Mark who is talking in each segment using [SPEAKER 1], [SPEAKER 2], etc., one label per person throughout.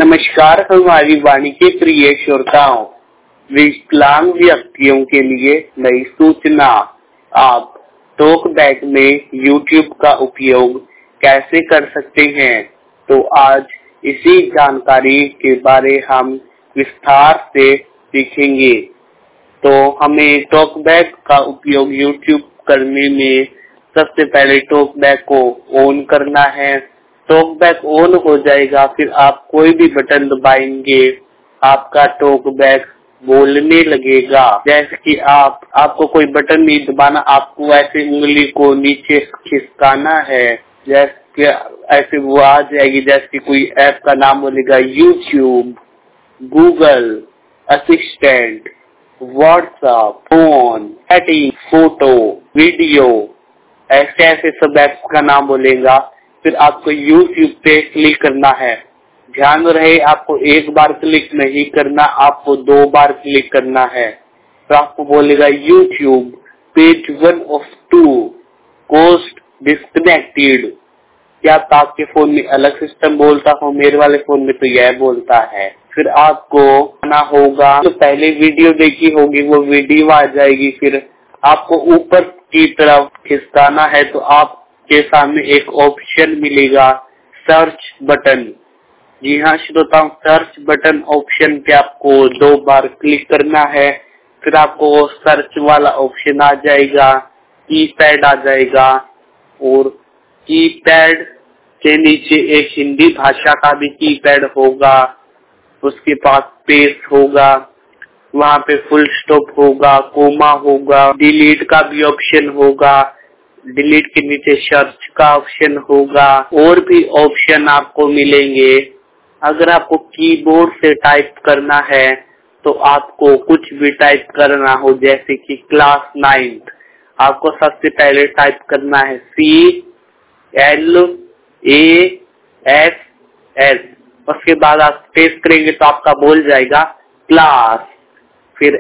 [SPEAKER 1] नमस्कार हमारी वाणी के प्रिय श्रोताओं, विकलांग व्यक्तियों के लिए नई सूचना। आप टॉकबैक में YouTube का उपयोग कैसे कर सकते हैं, तो आज इसी जानकारी के बारे हम विस्तार से सीखेंगे। तो हमें टॉकबैक का उपयोग YouTube करने में सबसे पहले टॉकबैक को ऑन करना है। टॉकबैक ऑन हो जाएगा, फिर आप कोई भी बटन दबाएंगे, आपका टॉकबैक बोलने लगेगा। जैसे कि आपको कोई बटन नहीं दबाना, आपको ऐसे उंगली को नीचे खिसकाना है, जैसे ऐसे वो आ जाएगी। जैसे कि कोई ऐप का नाम बोलेगा YouTube, Google assistant, WhatsApp, phone, chatting, photo, video, ऐसे ऐसे सब ऐप्स का नाम बोलेगा। फिर आपको YouTube पे क्लिक करना है। ध्यान रहे, आपको एक बार क्लिक नहीं करना, आपको 2 बार क्लिक करना है। तो आपको बोलेगा YouTube पेज 1 of 2 कोस्ट डिस्कनेक्टेड। क्या आपके फोन में अलग सिस्टम बोलता हो? मेरे वाले फोन में तो यह बोलता है। फिर आपको आना होगा, तो पहले वीडियो देखी होगी वो वीडियो आ जाएगी। फिर आपको ऊपर की तरफ खिसकाना है, तो आपके सामने एक ऑप्शन मिलेगा सर्च बटन। जी हाँ श्रोताओं, सर्च बटन ऑप्शन पे आपको 2 बार क्लिक करना है। फिर आपको सर्च वाला ऑप्शन आ जाएगा, कीपैड आ जाएगा, और कीपैड के नीचे एक हिंदी भाषा का भी कीपैड होगा, उसके पास स्पेस होगा, वहाँ पे फुल स्टॉप होगा, कोमा होगा, डिलीट का भी ऑप्शन होगा, डिलीट के नीचे सर्च का ऑप्शन होगा, और भी ऑप्शन आपको मिलेंगे। अगर आपको कीबोर्ड से टाइप करना है, तो आपको कुछ भी टाइप करना हो, जैसे कि क्लास 9th, आपको सबसे पहले टाइप करना है CLASS। उसके बाद आप स्पेस करेंगे तो आपका बोल जाएगा क्लास, फिर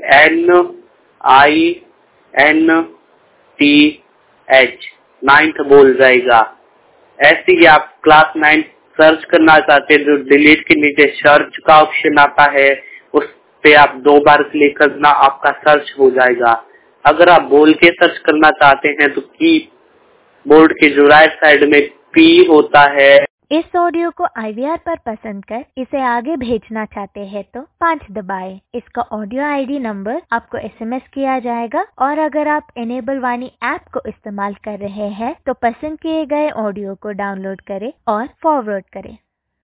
[SPEAKER 1] NINTH, 9th बोल जाएगा। ऐसे ही आप क्लास 9 सर्च करना चाहते हैं, जो डिलीट के नीचे सर्च का ऑप्शन आता है, उस पे आप 2 बार क्लिक करना, आपका सर्च हो जाएगा। अगर आप बोल के सर्च करना चाहते हैं, तो कीबोर्ड के जो राइट साइड में P होता है।
[SPEAKER 2] इस ऑडियो को IVR पर पसंद कर इसे आगे भेजना चाहते हैं तो 5 दबाएं। इसका ऑडियो ID नंबर आपको SMS किया जाएगा। और अगर आप इनेबल वाणी ऐप को इस्तेमाल कर रहे हैं, तो पसंद किए गए ऑडियो को डाउनलोड करें और फॉरवर्ड करें।